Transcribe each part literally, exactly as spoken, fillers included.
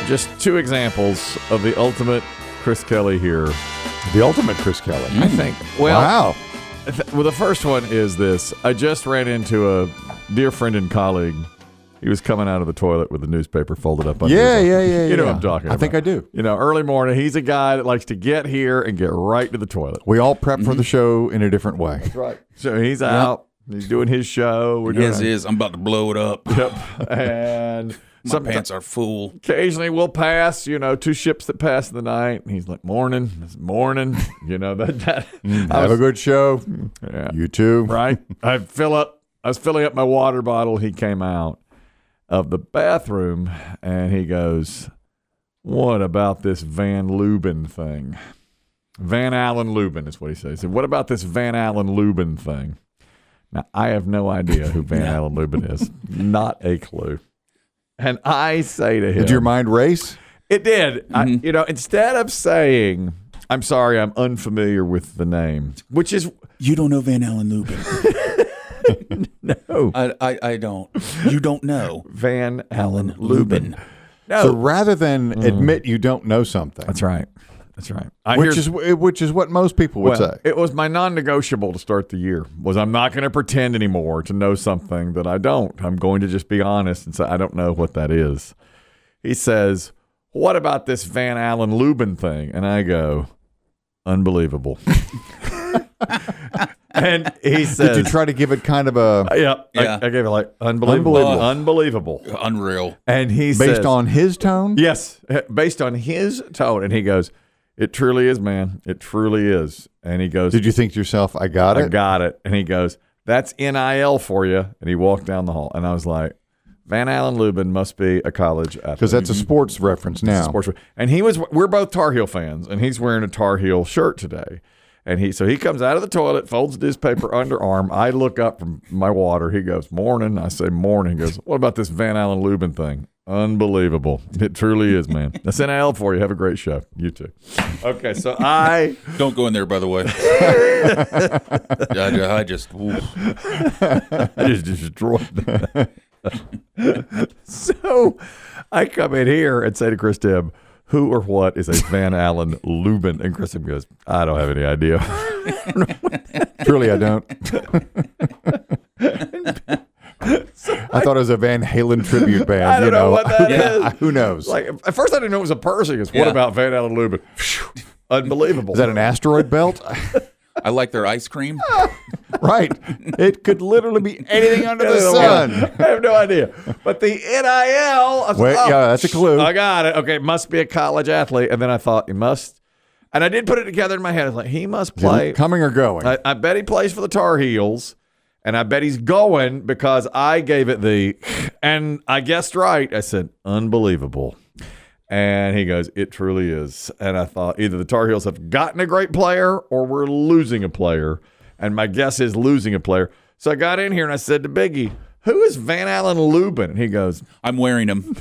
just two examples of the ultimate Chris Kelly here. The ultimate Chris Kelly. I think. Well, wow. th- well, the first one is this. I just ran into a dear friend and colleague. He was coming out of the toilet with the newspaper folded up under Yeah, his yeah, arm. yeah. You know yeah. what I'm talking I about. think I do. You know, early morning, he's a guy that likes to get here and get right to the toilet. We all prep for the show in a different way. That's right. So he's out. He's doing his show. We're doing His is. I'm about to blow it up. Yep. And My some pants are full. occasionally we'll pass, you know, two ships that pass in the night. And he's like, morning, it's morning. You know, that. that I Have was- a good show. yeah. You too. Right? I fill up. I was filling up my water bottle. He came out of the bathroom and he goes, "What about this Van Lubin thing?" Van Allen Lubin is what he says. He said, "What about this Van Allen Lubin thing?" Now I have no idea who Van Allen Lubin is. Not a clue. And I say to him, Did your mind race? it did. I, Mm-hmm. you know, instead of saying, "I'm sorry, I'm unfamiliar with the name," which is You don't know Van Allen Lubin. no I, I, I don't. You don't know. Van Allen Allen Lubin. Lubin. No, So rather than admit you don't know something, that's right. That's right. I which hear- is which is what most people would well, say. it was my non-negotiable to start the year. Was I'm not going to pretend anymore to know something that I don't. I'm going to just be honest and say I don't know what that is. He says, "What about this Van Allen Lubin thing?" And I go, "Unbelievable." And he says, Did you try to give it kind of a Yeah, Yeah. I, I gave it like unbelievable, Unbelievable. unbelievable. Unreal. And he based says, on his tone? yes, based on his tone. And he goes, "It truly is, man. It truly is." And he goes, Did you think to yourself, I got I it? got it. And he goes, "That's N I L for you." And he walked down the hall. And I was like, Van Allen Lubin must be a college athlete. Because that's a sports reference now. Sports. And he was, we're both Tar Heel fans, and he's wearing a Tar Heel shirt today. And he, so he comes out of the toilet, folds his paper underarm. I look up from my water. He goes, "Morning." I say, "Morning." He goes, "What about this Van Allen Lubin thing?" Unbelievable. It truly is, man. That's N I L for you. Have a great show. You too. Okay, so I, Don't go in there, by the way. I, I just. Ooh. I just destroyed that. So I come in here and say to Chris Tibb, "Who or what is a Van Allen Lubin?" And Chris Tibb goes, "I don't have any idea." Truly, I don't. I thought it was a Van Halen tribute band. I don't you know know what that Yeah, is. Who knows? Like at first, I didn't know it was a person. He goes, "What Yeah. about Van Allen Lubin?" Phew, unbelievable. is that an asteroid belt? I like their ice cream. Right. It could literally be anything under the sun. I have no idea. But the N I L. I was Wait, like, oh, yeah, that's a clue. I got it. Okay, must be a college athlete. And then I thought he must. And I did put it together in my head. I was like, he must play. Coming or going? I, I bet he plays for the Tar Heels. And I bet he's going because I gave it the, and I guessed right. I said, unbelievable. And he goes, "It truly is." And I thought either the Tar Heels have gotten a great player or we're losing a player. And my guess is losing a player. So I got in here and I said to Biggie, "Who is Van Allen Lubin?" And he goes, I'm wearing him.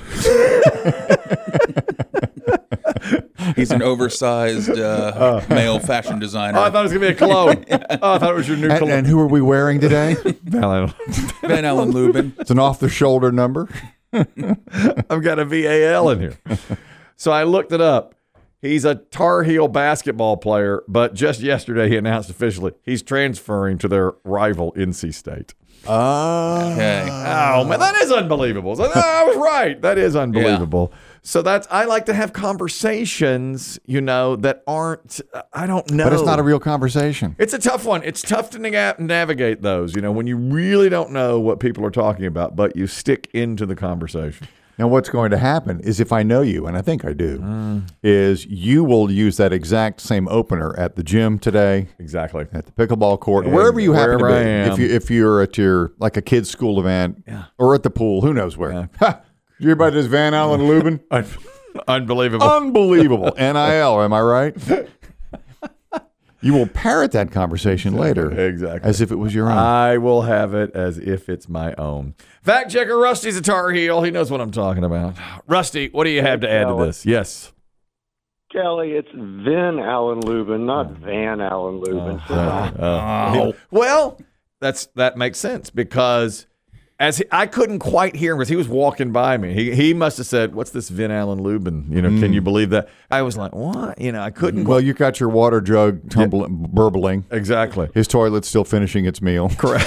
He's an oversized uh, male fashion designer. "Oh, I thought it was going to be a cologne. Oh, I thought it was your new and, cologne." and who are we wearing today? Van Allen. Van Allen Lubin. It's an off-the-shoulder number. I've got a V A L in here. So I looked it up. He's a Tar Heel basketball player, but just yesterday he announced officially he's transferring to their rival N C State. Oh. Okay. Oh, man, that is unbelievable. So, no, I was right. That is unbelievable. So that's, I like to have conversations, you know, that aren't, I don't know. But it's not a real conversation. It's a tough one. It's tough to nag- navigate those, you know, when you really don't know what people are talking about, but you stick into the conversation. Now, what's going to happen is if I know you, and I think I do, Mm. is you will use that exact same opener at the gym today, Exactly. at the pickleball court, Yeah, wherever you happen to be. wherever I am. If you if you're at your like a kid's school event, Yeah. or at the pool, who knows where? Yeah. Ha! Did you hear about this Van Allen Lubin? Un- Unbelievable. Unbelievable. N I L, am I right? You will parrot that conversation later. Exactly. As if it was your own. I will have it as if it's my own. Fact checker Rusty's a Tar Heel. He knows what I'm talking about. Rusty, what do you have to add to this? Yes. Kelly, it's Van Allen Lubin, not Van Allen Lubin. Uh, uh, well, that's that makes sense because as he, I couldn't quite hear him because he was walking by me. He he must have said, "What's this Vin Allen Lubin? You know, can you believe that?" I was like, "What?" You know, I couldn't. Well, you got your water jug tumbling, burbling. Exactly. His toilet's still finishing its meal. Correct.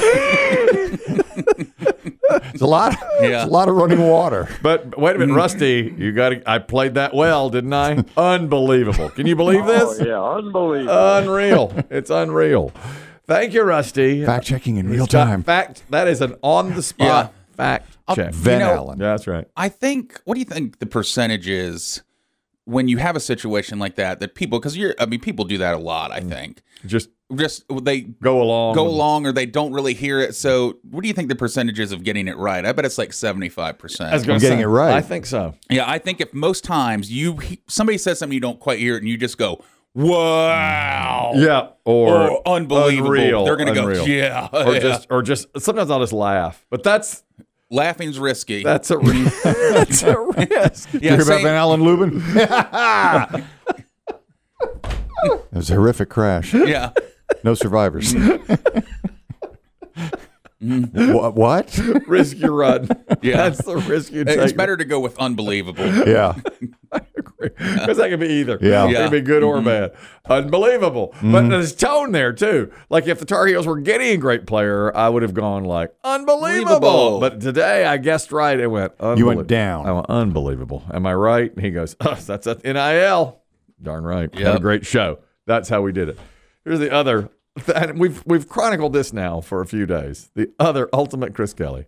It's a lot. Yeah. It's a lot of running water. But wait a minute, Rusty, you got to. I played that well, didn't I? Unbelievable. Can you believe this? Oh, yeah, unbelievable. Unreal. It's unreal. Thank you, Rusty. Fact checking in real It's got time. Fact. That is an on the spot Yeah. fact check. Van You know, Allen. Yeah, that's right. I think. What do you think the percentage is when you have a situation like that? That people, because you're, I mean, people do that a lot. I think Just just they go along. go with- along or they don't really hear it. So, what do you think the percentage is of getting it right? I bet it's like seventy-five I was percent. gonna getting say, it right. I think so. Yeah, I think if most times you somebody says something you don't quite hear it and you just go, "Wow." Yeah, or Or unbelievable. unreal, They're going to go, unreal. yeah. or yeah." just, or just. Sometimes I'll just laugh, but that's Laughing's risky. that's a ri- that's a risk. yeah, you hear about same- Van Allen Lubin? It was a horrific crash. yeah. No survivors. What? What? Risk you run. Yeah. That's the risk you take. It's better to go with unbelievable. Yeah. Because that can be either. Yeah. It Yeah. can be good or bad. Unbelievable. But there's tone there, too. Like, if the Tar Heels were getting a great player, I would have gone, like, unbelievable. Unbelievable. But today, I guessed right. It went, You went unbelie- down. I went, unbelievable. Am I right? And he goes, oh, that's an N I L. Darn right. Had a Yep. great show. That's how we did it. Here's the other. And we've, we've chronicled this now for a few days. The other ultimate Chris Kelly.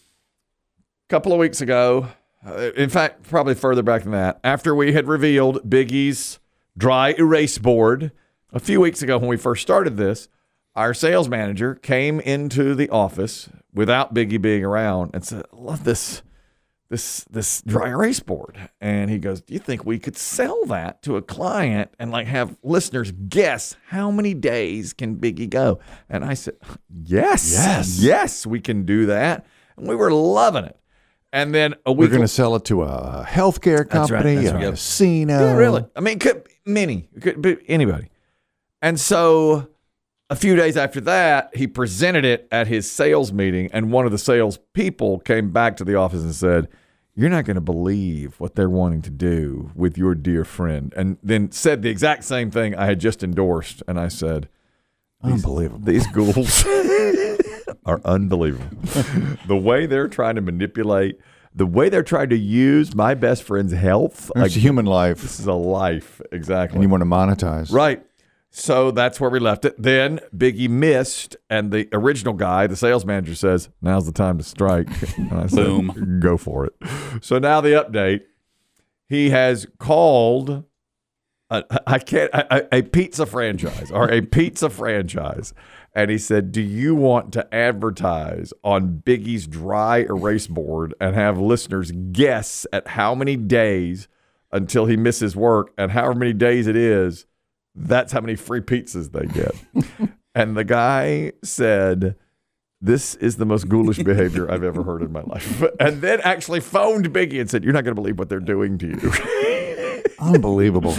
A couple of weeks ago, uh, in fact, probably further back than that, after we had revealed Biggie's dry erase board, a few weeks ago when we first started this, our sales manager came into the office without Biggie being around and said, I love this, this, this dry erase board. And he goes, do you think we could sell that to a client and like have listeners guess how many days can Biggie go? And I said, yes, Yes. yes, we can do that. And we were loving it. And then a We're week going to sell it to a healthcare That's right, company, that's a right. casino. Yeah, really. I mean, could many, it could be anybody. And so a few days after that, he presented it at his sales meeting, and one of the sales people came back to the office and said, you're not going to believe what they're wanting to do with your dear friend. And then said the exact same thing I had just endorsed. And I said, Unbelievable. these ghouls are unbelievable. The way they're trying to manipulate, the way they're trying to use my best friend's health. It's a human life, This is a life, exactly. and you want to monetize. Right. So that's where we left it. Then Biggie missed, and the original guy, the sales manager, says, now's the time to strike. And I said, Boom. Go for it. So now the update, he has called a, I can't a, a pizza franchise or a pizza franchise. And he said, do you want to advertise on Biggie's dry erase board and have listeners guess at how many days until he misses work, and however many days it is, that's how many free pizzas they get. And the guy said, this is the most ghoulish behavior I've ever heard in my life. And then actually phoned Biggie and said, you're not going to believe what they're doing to you. Unbelievable.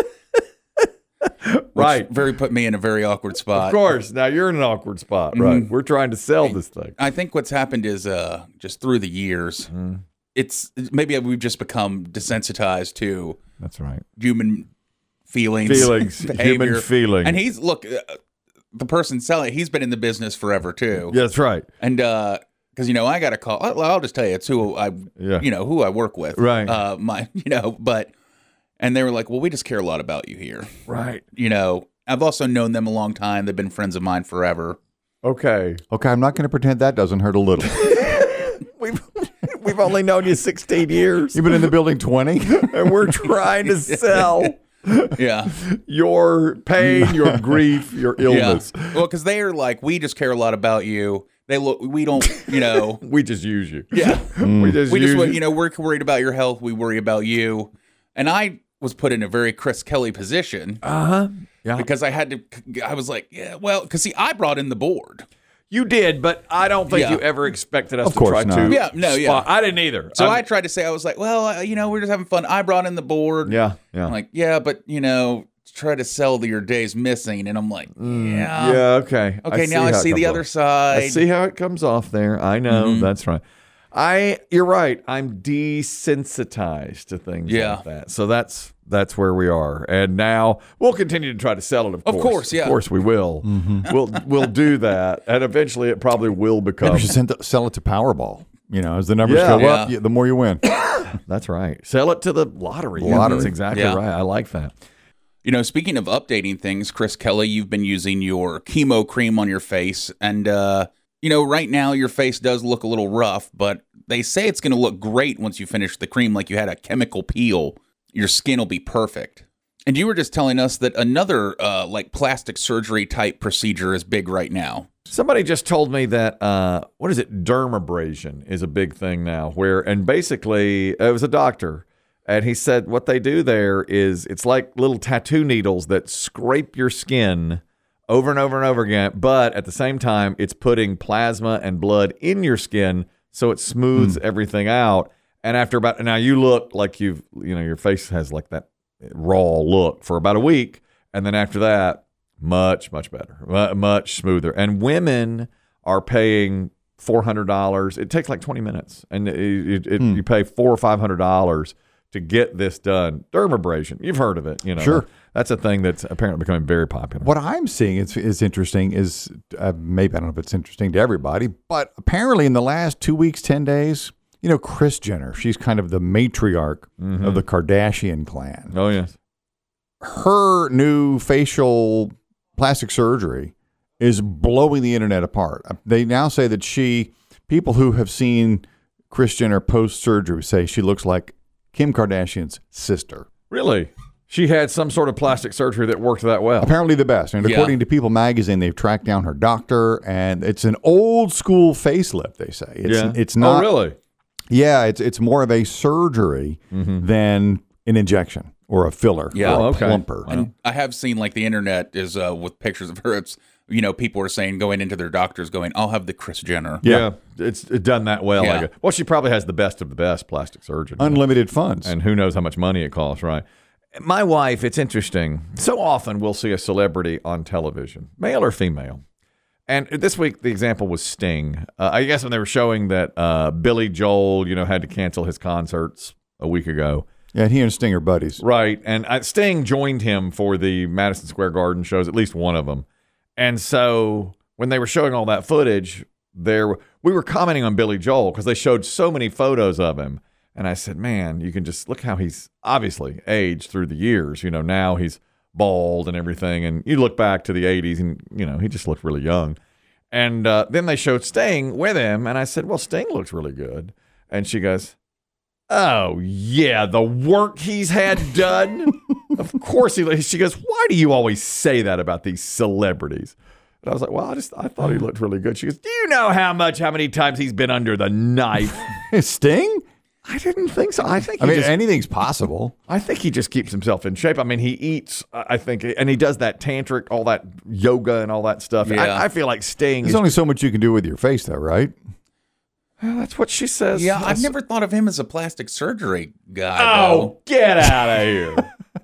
Right. Very put me in a very awkward spot. Of course. Now you're in an awkward spot, right? We're trying to sell this thing. I think what's happened is uh, just through the years, it's maybe we've just become desensitized to That's right. human feelings, Feelings, behavior. human feelings. And he's look, uh, the person selling, he's been in the business forever too. Yeah, that's right. And uh, because you know, I got a call. I'll, I'll just tell you, it's who I, Yeah. you know, who I work with, Right. Uh, my, you know, but and they were like, well, we just care a lot about you here, Right. you know. I've also known them a long time. They've been friends of mine forever. Okay. Okay, I'm not going to pretend that doesn't hurt a little. We've we've only known you sixteen years, You've been in the building twenty. and we're trying to sell Yeah. your pain, your grief, your illness. Yeah. Well, because they are like, we just care a lot about you. They look, we don't, you know. We just use you. Yeah. We just We use just, you. you know, we're worried about your health. We worry about you. And I was put in a very Chris Kelly position Uh-huh. Yeah. because I had to, I was like, yeah, well, because see, I brought in the board. You did, but I don't think Yeah. you ever expected us Of to course try not. to. Yeah, no, yeah. spot- I didn't either. So I'm- I tried to say, I was like, well, uh, you know, we're just having fun. I brought in the board. Yeah, yeah. I'm like, yeah, but, you know, try to sell that your day's missing, and I'm like, yeah, Yeah, okay. okay. now I how it see the comes other off. side. I see how it comes off there. I know. Mhm. That's right. I you're right. I'm desensitized to things Yeah. like that. So that's that's where we are. And now we'll continue to try to sell it, of, Of course. course, yeah. Of course we will. We'll we'll do that. And eventually it probably will Maybe become you should send, sell it to Powerball. You know, as the numbers Yeah. go Yeah. up, you- the more you win. That's right. Sell it to the lottery. Lottery. That's exactly Yeah. right. I like that. You know, speaking of updating things, Chris Kelly, you've been using your chemo cream on your face. And, uh, you know, right now your face does look a little rough, but they say it's going to look great once you finish the cream, like you had a chemical peel. Your skin will be perfect. And you were just telling us that another, uh, like, plastic surgery type procedure is big right now. Somebody just told me that uh, what is it? Dermabrasion is a big thing now. Where and basically it was a doctor, and he said what they do there is it's like little tattoo needles that scrape your skin over and over and over again. But at the same time, it's putting plasma and blood in your skin, so it smooths everything out. And after about now, you look like you've you know your face has like that raw look for about a week, and then after that. Much, much better, mu- much smoother. And women are paying four hundred dollars. It takes like twenty minutes, and it, it, it, you pay four or five hundred dollars to get this done. Dermabrasion, you've heard of it, you know? Sure. That's a thing that's apparently becoming very popular. What I'm seeing is, is interesting is uh, maybe I don't know if it's interesting to everybody, but apparently in the last two weeks, ten days, you know, Kris Jenner, she's kind of the matriarch of the Kardashian clan. Oh yes, Her new facial plastic surgery is blowing the internet apart. They now say that she, people who have seen Kris Jenner post surgery say she looks like Kim Kardashian's sister. really? She had some sort of plastic surgery that worked that well. Apparently the best. And Yeah. according to People magazine, they've tracked down her doctor, and it's an old school facelift, they say. It's, yeah, it's not. Oh really? Yeah, it's it's more of a surgery than an injection or a filler Yeah. or a Oh, okay. plumper. And I have seen, like, the internet is uh, with pictures of her. It's, you know, people are saying, going into their doctors, going, I'll have the Kris Jenner. Yeah, it's it done that well. Yeah. I guess. Well, she probably has the best of the best plastic surgeon. Unlimited funds. And who knows how much money it costs, right? My wife, it's interesting. So often we'll see a celebrity on television, male or female. And this week, the example was Sting. Uh, I guess when they were showing that uh, Billy Joel, you know, had to cancel his concerts a week ago. Yeah, he and Sting are buddies. Right. And uh, Sting joined him for the Madison Square Garden shows, at least one of them. And so when they were showing all that footage, there we were commenting on Billy Joel because they showed so many photos of him. And I said, man, you can just look how he's obviously aged through the years. You know, now he's bald and everything. And you look back to the eighties and, you know, he just looked really young. And uh, then they showed Sting with him. And I said, well, Sting looks really good. And she goes, oh, yeah, the work he's had done. Of course he. She goes, why do you always say that about these celebrities? And I was like, well, I just I thought he looked really good. She goes, do you know how much, how many times he's been under the knife? Sting? I didn't think so. I think he I mean, just, anything's possible. I think he just keeps himself in shape. I mean, he eats, I think, and he does that tantric, all that yoga and all that stuff. Yeah. I, I feel like Sting There's is, only so much you can do with your face, though, right? well, that's what she says. Yeah, I've That's- never thought of him as a plastic surgery guy, Oh, though. get out of here.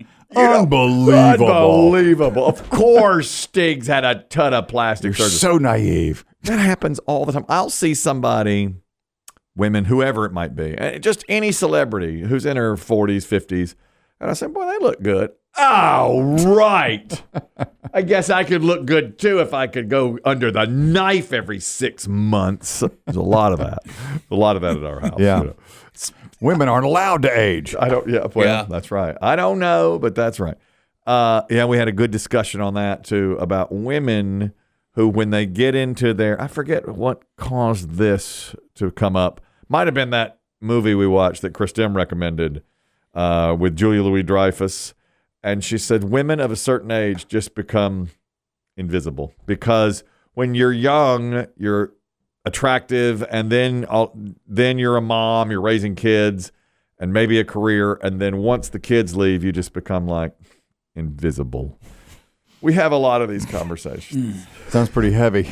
Unbelievable. Unbelievable. Of course, Sting's had a ton of plastic You're surgery. so naive. That happens all the time. I'll see somebody, women, whoever it might be, uh, just any celebrity who's in her forties, fifties, and I say, boy, they look good. Oh, right. I guess I could look good, too, if I could go under the knife every six months. There's a lot of that. A lot of that at our house. Yeah. you know. Women aren't allowed to age. I don't, yeah, well, Yeah. that's right. I don't know, but that's right. Uh, yeah, we had a good discussion on that, too, about women who, when they get into their, I forget what caused this to come up. Might have been that movie we watched that Christine recommended uh, with Julia Louis-Dreyfus. And she said women of a certain age just become invisible because when you're young, you're attractive, and then I'll, then you're a mom, you're raising kids, and maybe a career, and then once the kids leave, you just become like invisible. We have a lot of these conversations. Sounds pretty heavy.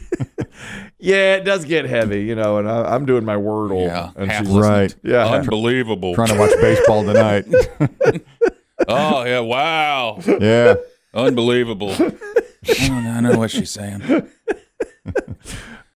Yeah, it does get heavy, you know, and I, I'm doing my Wordle. Yeah, and half she's Right. yeah, Unbelievable. Trying to watch baseball tonight. Oh, yeah. Wow. Yeah. Unbelievable. I don't know, I know what she's saying.